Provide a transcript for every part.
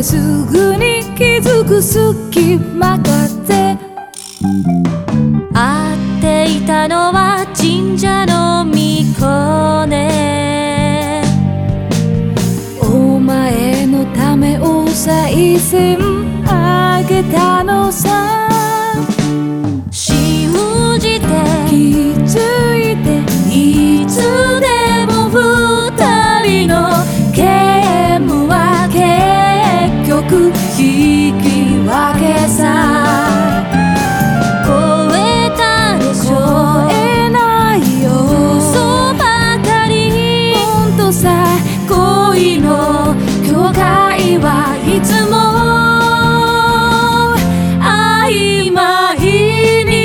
すぐに気づく隙間風。 会っていたのは神社の巫女ね。 お前のためお賽銭あげたのさ。 信じて気づいていつでも二人のゲームは結局引き分けさ。超えたでしょ超えないよ嘘ばかり。 ほんとさ恋の境界はいつも曖昧に。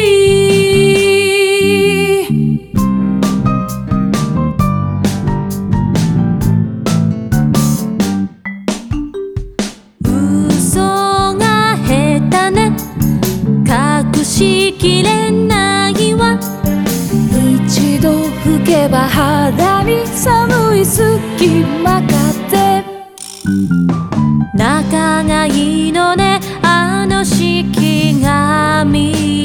嘘が下手ね隠しきれないわ。 一度吹けば肌に寒い隙間風。 仲がいいのねあの式神。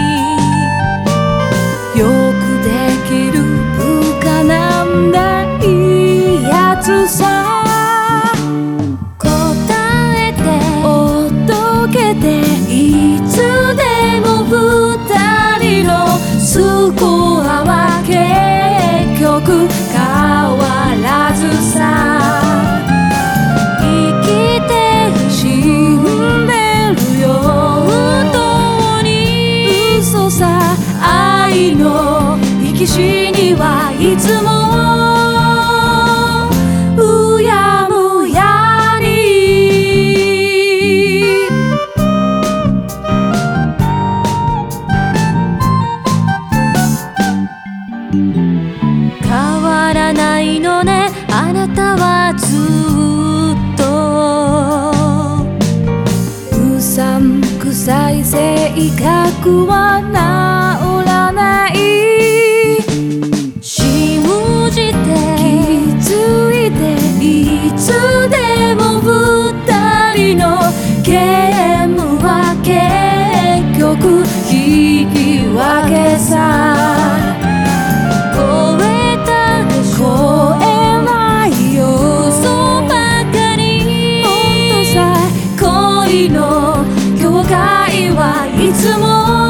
よくできる部下なんだいいやつさ。 答えておどけていつでも二人のスコアは結局変わらずさ。生きて死んでるよ本当に嘘さ。 愛の生き死にはいつもうやむやに。変わらないのねあなたはずっと。 うさんくさい性格は治らない。 信じて気づいていつでも二人のゲームは結局引き分けさ。超えたでしょ超えないよ嘘ばかり。 ほんとさ恋の境界はいつも